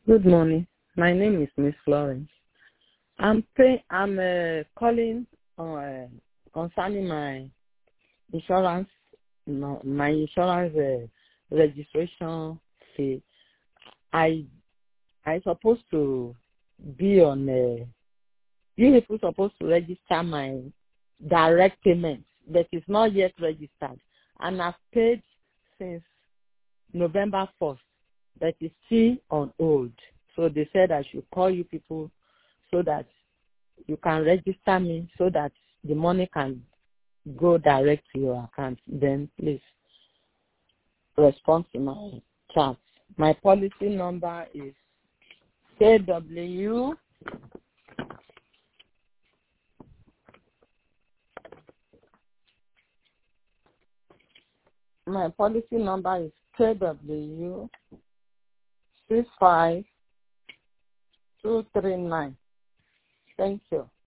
Good morning. My name is Miss Florence. I'm calling concerning my insurance, my insurance registration fee. I supposed to be on. You people supposed to register my direct payment, but it's not yet registered, and I've paid since November 1st, but it's still on hold. So they said I should call you people so that you can register me so that the money can go direct to your account. Then please respond to my chat. My policy number is KW. My policy number is KW 65239. Thank you.